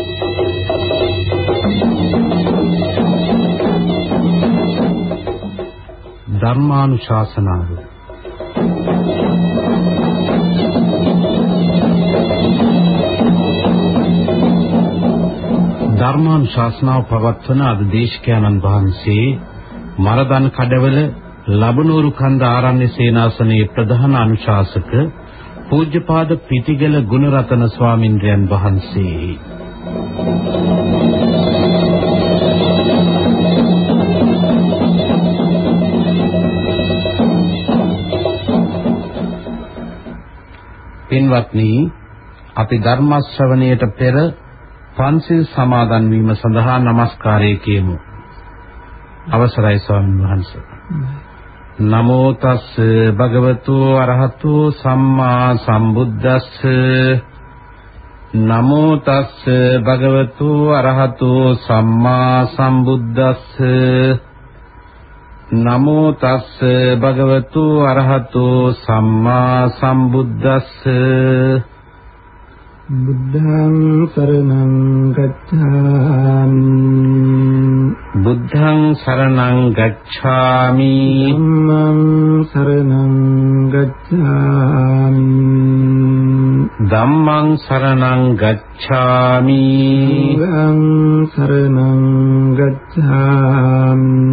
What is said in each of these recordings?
ධර්මානුශාසනාව ධර්මානුශාසනාව පවත්වන අද දේශකයන්න් වහන්සේ මරදන් කඩවල ලබනూరు කන්ද ආරණ්‍ය සේනාසනයේ ප්‍රධාන අනුශාසක පූජ්‍යපාද පිටිගල ගුණරතන ස්වාමින්ද්‍රයන් වහන්සේ. පින්වත්නි, අපි ධර්ම ශ්‍රවණයට පෙර පන්සිල් සමාදන් වීම සඳහා নমස්කාරය කියමු. අවසරයි ස්වාමීන් වහන්සේ. නමෝ තස් භගවතු අරහතු සම්මා සම්බුද්දස්ස. නමෝ තස් භගවතු අරහතු සම්මා සම්බුද්දස්ස. නමෝ තස් භගවතු අරහතු සම්මා සම්බුද්දස්ස. බුද්ධං සරණං ගච්ඡාමි. බුද්ධං සරණං ගච්ඡාමි. ධම්මං සරණං ගච්ඡාමි. ධම්මං සරණං ගච්ඡාමි. සංඝං සරණං ගච්ඡාමි.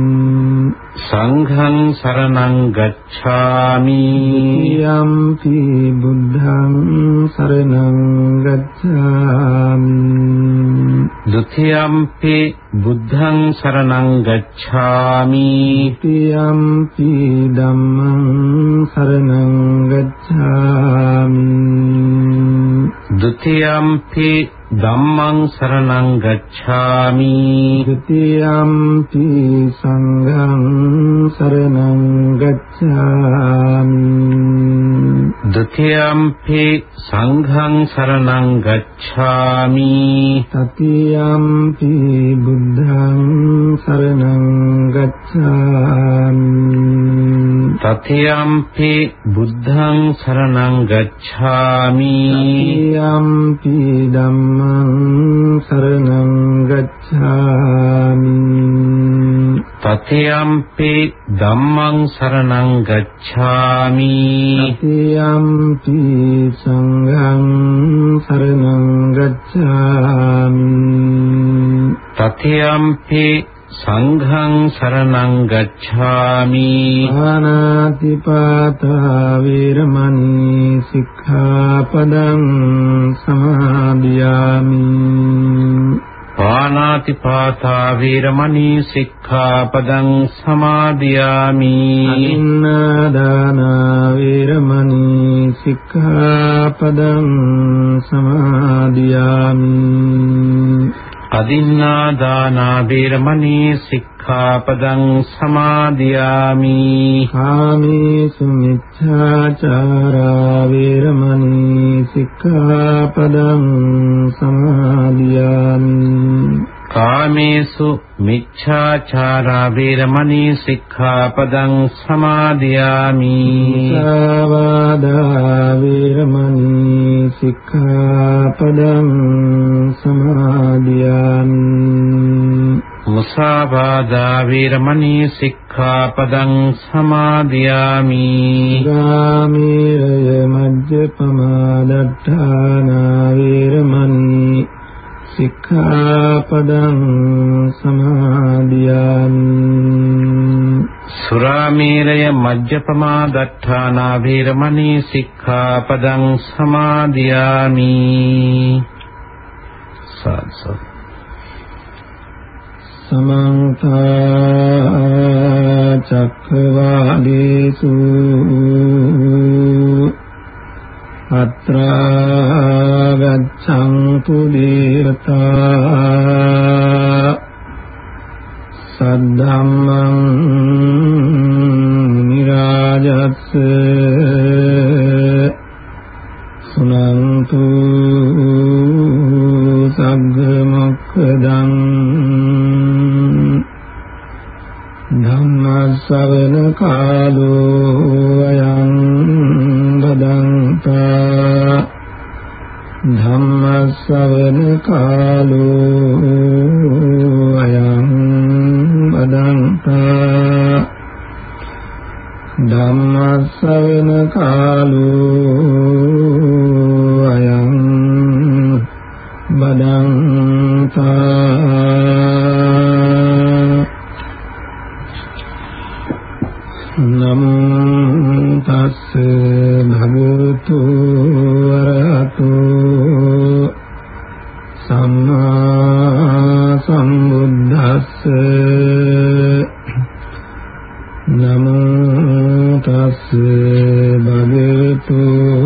සංඝං සරණං ගච්ඡාමි. යම්පි බුද්ධං සරණං ගච්ඡාමි. ဒုတိယံ පි බුද්ධං සරණං ගච්ඡාමි. තියම්පි ධම්මං සරණං ගච්ඡාමි. ဒုတိယံ පි ධම්මං සරණං ගච්ඡාමි. ဒုတိယံ පි සංඝං සරණං ගච්ඡාමි. ဒုတိယံ පි සංඝං සරණං ගච්ඡාමි. තතියම් ပි บุද්ධං සරණං ගච්ඡාමි. තතියම් ပิ බුද්ධං සරණං ගච්ඡාමි. තතියම් ပิ ධම්මං සරණං ගච්ඡාමි. තතියම් ပิ ධම්මං සරණං ගච්ඡාමි. තතියම් ပิ සංඝං සරණං ගච්ඡාමි. තතියම් ပิ සංඝං සරණං ගච්ඡාමි. පාණාතිපාතා වේරමණී සික්ඛාපදං සමාදියාමි. පාණාතිපාතා වේරමණී සික්ඛාපදං සමාදියාමි. අදින්නාදාන වේරමණී සික්ඛාපදං සමාදියාමි. අදින්නාදාන වේරමණී සික්ඛාපදං සමාදියාමි. කාමේසු මිච්ඡාචාරා වේරමණී සික්ඛාපදං සමාදියාමි. කාමේසු මිච්ඡාචාරා වේරමණී සික්ඛාපදං සමාදියාමි. සාවාදා වේරමණී සික්ඛාපදං සමාදියාමි. මුසාවාදා වේරමණී සික්ඛාපදං සමාදියාමි. ගාමීරය මජ්ජපමා දට්ඨානා වේරමණී සික්ඛාපදං සමාදියාමි. සුරාමේරය මජ්ජපමා දට්ඨානා වේරමණී සික්ඛාපදං සමාදියාමි. සාසස සමන්ත චක්ඛවාලේසු අත්‍රා ගච්ඡන්තු දේවතා සද්ධම්මං නිරාජස්ස සුනන්තු සග්ග මොක්ඛදං ධම්ම ශ්‍රවණ කාලෝ අයං බදන්තා ධම්මස්සවන කාලෝ අයං බදන්තා ධම්මස්සවන කාලෝ අයං බදන්තා නමෝ තස්ස භගවතු වරහතෝ සම්මා සම්බුද්දස්ස නමෝ තස්ස භගවතු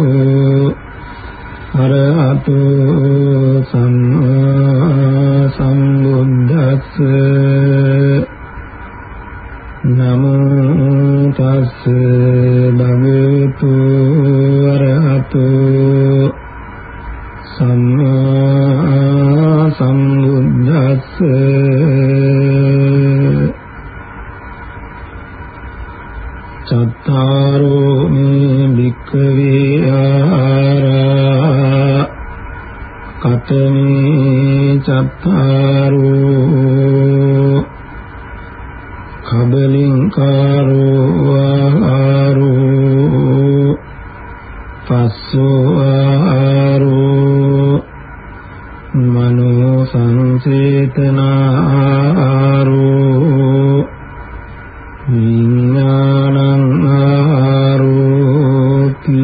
වරහතෝ සම්මා සම්බුද්දස්ස නමෝ තස්ස භගවතු වරහතෝ සම්මා සම්බුද්දස්ස චත්තාරෝ මේ භික්ඛවේ ආහාරා කතමේ චත්තාරෝ කබලින්කාරෝ ආහාරෝ පස්සෝ ආහාරෝ මනෝ සංචේතනාරෝ විඥානං ආරෝති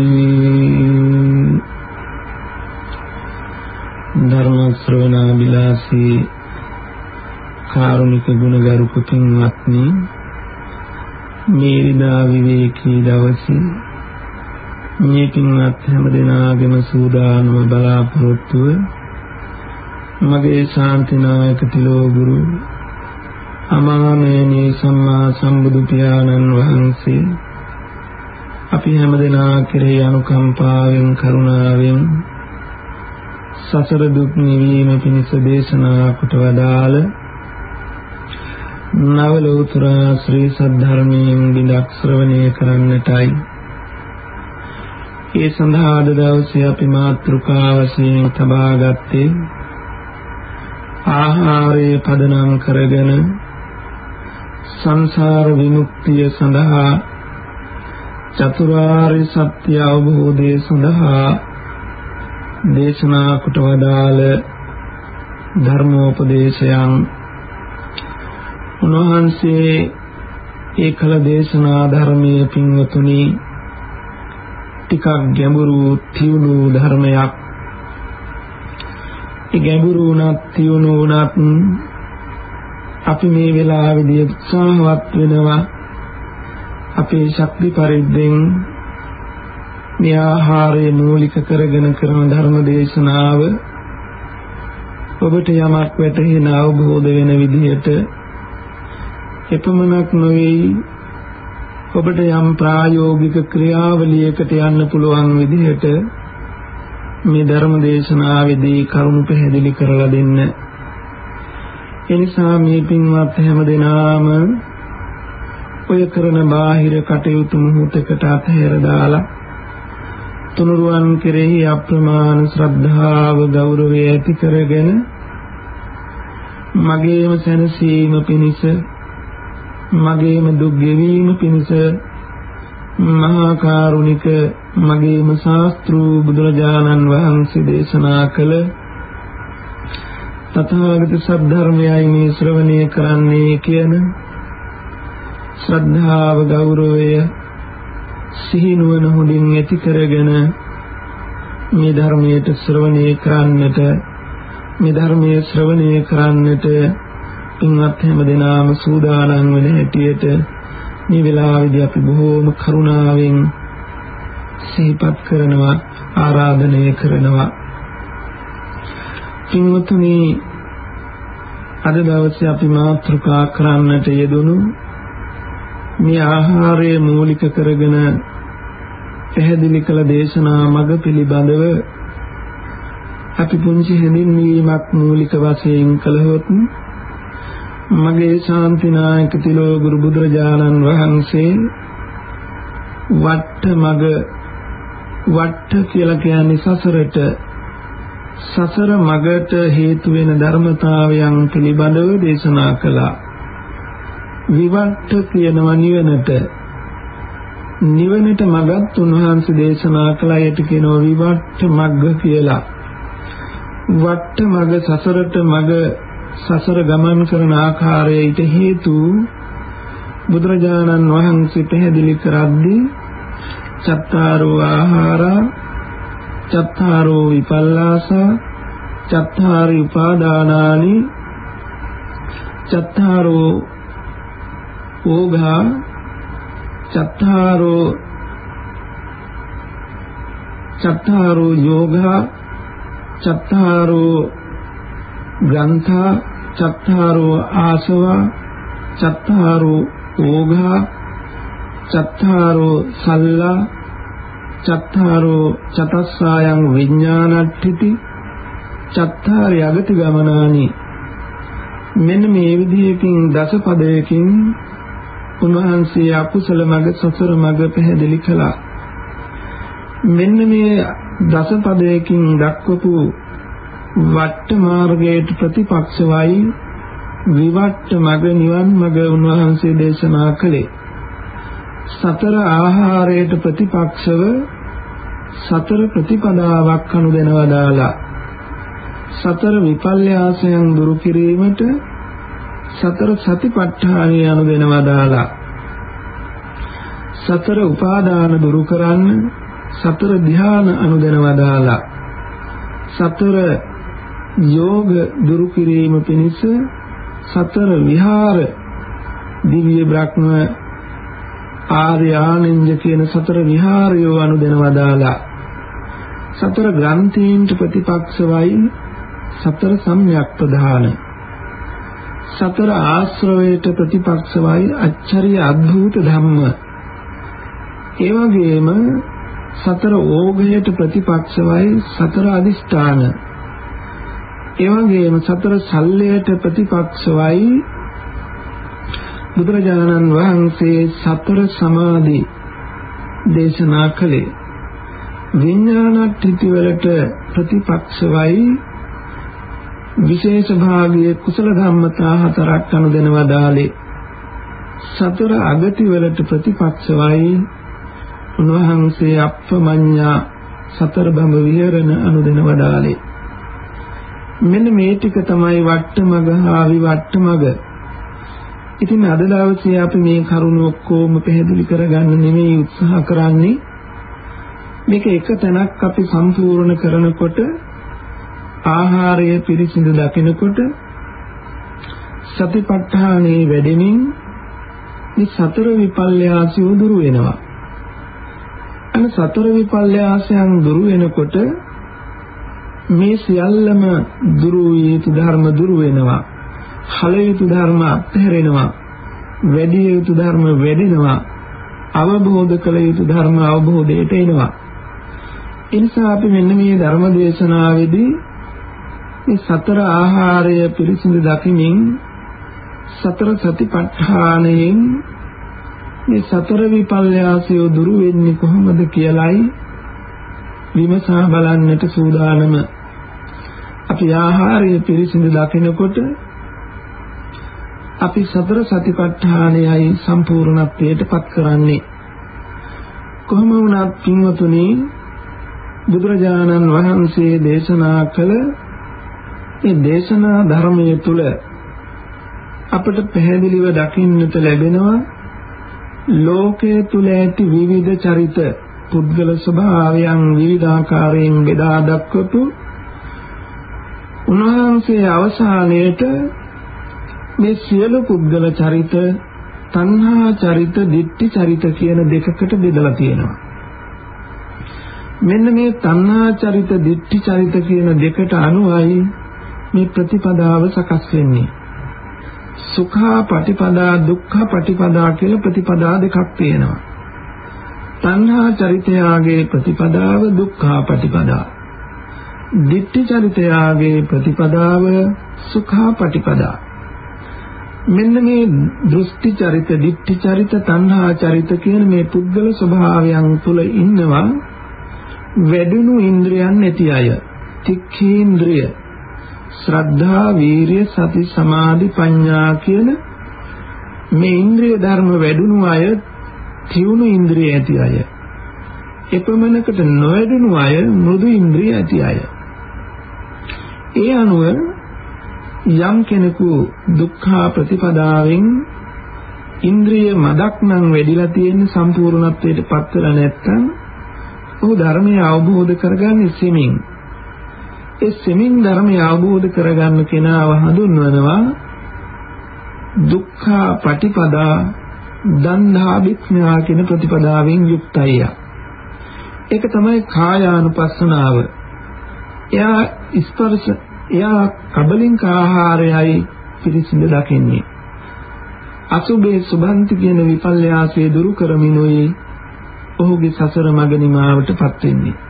ධර්ම ශ්‍රවණ විලාසී කාරුණික ගුණගරුක පින්වත්නි, මේ විදා විවේකී දවසේ මේ පින්වත් හැම දෙනාගේම සූදානම බලාපොරොත්තුව මගේ ශාන්තිනායක තිලෝගුරු අමාමේනී සම්මා සම්බුදු පියාණන් වහන්සේ අපි හැම දෙනා කෙරෙහි අනුකම්පාවෙන් කරුණාවෙන් සසර දුක් නිවීම පිණිස දේශනා කොට වදාළ නවලෝතර ශ්‍රී සද්ධර්මයෙන් බිඳක් ශ්‍රවණය කරන්නටයි. ඒ සඳහා අද දවසේ අපි මාතෘකා වශයෙන් තබා ගත්තේ ආහාරයේ පදනම් කරගෙන සංසාර විමුක්තිය සඳහා චතුරාර්ය සත්‍ය අවබෝධය සඳහා දේශනා කොට වදාළ ධර්මෝපදේශයන්. උන්වහන්සේ ඒකල දේශනා ධර්මයේ පින්වතුනි ටිකක් ගැඹුරු තියුණු ධර්මයක්. ඒ ගැඹුරු උනත් තියුණු උනත් අපි මේ වෙලාවේදී උත්සාහවත් වෙනවා අපේ ශක්ති පරිද්දෙන් මේ ආහාරය මූලික කරගෙන කරන ධර්ම දේශනාව ඔබට යමක් වැටහෙන අවබෝධ වෙන විදිහට එපමණක් නොවේ, ඔබට යම් ප්‍රායෝගික ක්‍රියාවලියකට යන්න පුළුවන් විදිහට මේ ධර්ම දේශනාවේදී කරුණු පැහැදිලි කරලා දෙන්න. එනිසා මේ පින්වත් හැම දෙනාම ඔය කරන බාහිර කටයුතු මොහොතකට අතහැර දාලා තුනුරුවන් කෙරෙහි අප්‍රමාණ ශ්‍රද්ධාව ගෞරවය ඇති කරගෙන මගේම සැනසීම පිණිස මගේම දුක් ගෙවීම පිණිස මහා කරුණික මගේම ශාස්ත්‍රු බුදුරජාණන් වහන්සේ දේශනා කළ තථාගත සද්ධර්මයයි මේ ශ්‍රවණය කරන්නේ කියන ශ්‍රද්ධාව ගෞරවය සිහිනුවන හොඳින් ඇති කරගෙන මේ ධර්මයට ශ්‍රවණය කරන්නට, මේ ධර්මයේ ශ්‍රවණය කරන්නට පින්වත් හැම දෙනාම සූදානම් වෙන හැටියට මේ වෙලාවේදී අපි බොහෝම කරුණාවෙන් සිහිපත් කරනවා, ආරාධනය කරනවා. පින්වතුනි, අද දවසේ අපි මාතෘකා කරන්නට යෙදුණු මේ ආහාරය මූලික කරගෙන පැහැදිලි කළ දේශනා මඟ පිළිබඳව අපි පුංචි හැඳින්වීමක් මූලික වශයෙන් කළහොත් මගේ ශාන්තිනායක තිලෝගුරු බුදුරජාණන් වහන්සේ වට්ට මඟ, වට්ට කියලා කියන්නේ සසරට සසර මගට හේතු වෙන ධර්මතාවයන් පිළිබඳව දේශනා කළා. විවට්ට කියනවා නිවනට. නිවනට මගත් උන්වහන්සේ දේශනා කළා. යට කියනවා විවට්ට මග්ග කියලා. වට්ට මග සසරට මග සසර ගමන් කරන ආකාරයට හේතු බුදුරජාණන් වහන්සේ පැහැදිලි කරද්දී චත්තාරෝ ආහාරා චත්තාරෝ විපල්ලාසා චත්තාරි උපාදානානි චත්තාරෝ ඕඝා චත්තාරෝ යෝගා චත්තාරෝ ග්‍රන්ථා චත්තාරෝ ආසවා චත්තාරෝ ඕඝා චත්තාරෝ සල්ලා චත්තාරෝ චතස්සායං විඥානට්ඨිති චත්තාරි අගති ගමනානි. මෙන්න මේ විදිහකින් දසපදයකින් උන්වහන්සේ අකුසල මඟ සසර මඟ පැහැදිලි කළා. මෙන්න මේ දසපදයකින් දක්වපු වට්ට මාර්ගයට ප්‍රතිපක්ෂවයි විවට්ට මඟ නිවන් මඟ උන්වහන්සේ දේශනා කළේ. සතර ආහාරයට ප්‍රතිපක්ෂව සතර ප්‍රතිපදාවක් අනුදැනව දාලා සතර විපල්යාසයන් දුරු කිරීමට සතර සතිපට්ඨානය අනුදැනව දාලා සතර උපාදාන දුරු කරන්න සතර ධ්‍යාන අනුදැනව දාලා සතර යෝග දුරු කිරීම පිණිස සතර විහාර දිව්‍ය බ්‍රහ්ම ආර්ය ආනන්ද කියන සතර විහාරයෝ අනුදැනව දාලා සතර ග්‍රන්ථීන්ට ප්‍රතිපක්ෂවයි සතර සම්‍යක් ප්‍රධාන සතර ආශ්‍රවයට ප්‍රතිපක්ෂවයි අච්චරිය අද්භූත ධම්ම. ඒ වගේම සතර ඕඝයට ප්‍රතිපක්ෂවයි සතර අදිෂ්ඨාන. ඒ වගේම සතර සල්ලයට ප්‍රතිපක්ෂවයි බුදුරජාණන් වහන්සේ සතර සමාධි දේශනා කළේ. විඥානට්ඨිති වලට ප්‍රතිපක්ෂවයි විශේෂ භාගයේ කුසල ධම්මතා හතරක් අනුදැනව දාලේ. සතර අගති වලට ප්‍රතිපක්ෂවයි උන්වහන්සේ අප්පමඤ්ඤා සතර බඹ විහරණ අනුදැනව දාලේ. මෙන්න මේ ටික තමයි වට්ටමග හා විවට්ටමග. ඉතින් අද දවසේ අපි මේ කරුණ ඔක්කොම පැහැදිලි කරගන්න නෙමෙයි උත්සාහ කරන්නේ. මේක එක තැනක් අපි සම්පූර්ණ කරනකොට ආහාරය පිරිසිදු දකිනකොට සතිපට්ඨානේ වැඩෙමින් මේ සතර විපල්යාසය දුරු වෙනවා. අන සතර විපල්යාසයන් දුරු වෙනකොට මේ සියල්ලම දුරු වූ ධර්ම දුරු වෙනවා. හල යුතු ධර්ම අත්හැරෙනවා. වැඩි යුතු ධර්ම වැඩෙනවා. අවබෝධ කළ යුතු ධර්ම අවබෝධයට එනවා. ඒ නිසා අපි මෙන්න මේ ධර්ම දේශනාවේදී මේ සතර ආහාරය පිරිසිදු දකිමින් සතර සතිපට්ඨානයෙන් මේ සතර විපල්යාසය දුරු වෙන්නේ කොහොමද කියලායි විමසා බලන්නට සූදානම. අපි ආහාරය පිරිසිදු දකිනකොට අපි සතර සතිපට්ඨානයයි සම්පූර්ණත්වයට පත් කරන්නේ. කොහොම වුණත් පින්වතුනි බුදුරජාණන් වහන්සේ දේශනා කළ මේ දේශනා ධර්මයේ තුල අපට පැහැදිලිව දකින්නට ලැබෙනවා ලෝකයේ තුල ඇති විවිධ චරිත පුද්ගල ස්වභාවයන් විවිධාකාරයෙන් බෙදා දක්වපු උන්වහන්සේ අවසානයේට මේ සියලු පුද්ගල චරිත තණ්හා චරිත දිට්ඨි චරිත කියන දෙකකට බෙදලා තියෙනවා. මෙන්න මේ තණ්හා චරිත දිට්ඨි චරිත කියන දෙකට අනුවයි මේ ප්‍රතිපදාව සකස් වෙන්නේ. සුඛා පටිපදා දුක්ඛා පටිපදා කියලා ප්‍රතිපදා දෙකක් තියෙනවා. තණ්හා චරිතයාගේ ප්‍රතිපදාව දුක්ඛා පටිපදා. දිට්ඨි චරිතයාගේ ප්‍රතිපදාව සුඛා පටිපදා. මෙන්න මේ දෘෂ්ටි චරිත, දිට්ඨි චරිත, තණ්හා චරිත කියන මේ පුද්ගල ස්වභාවයන් තුල ඉන්නවා වැඩුණු ඉන්ද්‍රියන් නැති අය. තික්ඛේන්ද්‍රය ශ්‍රද්ධා වීරිය සති සමාධි ප්‍රඥා කියන මේ ඉන්ද්‍රිය ධර්ම වැඩුණු අය තියුණු ඉන්ද්‍රිය ඇති අය. එපමණකට නොවැඩුණු අය මෘදු ඉන්ද්‍රිය ඇති අය. ඒ අනුව යම් කෙනෙකු දුක්ඛ ප්‍රතිපදාවෙන් ඉන්ද්‍රිය මදක් නම් වැඩිලා තියෙන සම්පූර්ණත්වයට පත් වෙලා නැත්නම් ඔහු ධර්මය අවබෝධ කරගන්නේ සෙමින්. ඒ සෙමින් ධර්මය අවබෝධ කරගන්න කෙනාව හඳුන්වනවා දුක්ඛ පටිපදා දන්ධාභිඥා කියන ප්‍රතිපදාවෙන් යුක්තය. ඒක තමයි කායානුපස්සනාව. එයා කබලින්ක ආහාරයයි පිරිසිඳ දකින්නේ. අසුභේ සුභන්ති කියන විපල්යාසය දුරු කරමිනුයි ඔහුගේ සසර මඟ නිමාවටපත් වෙන්නේ.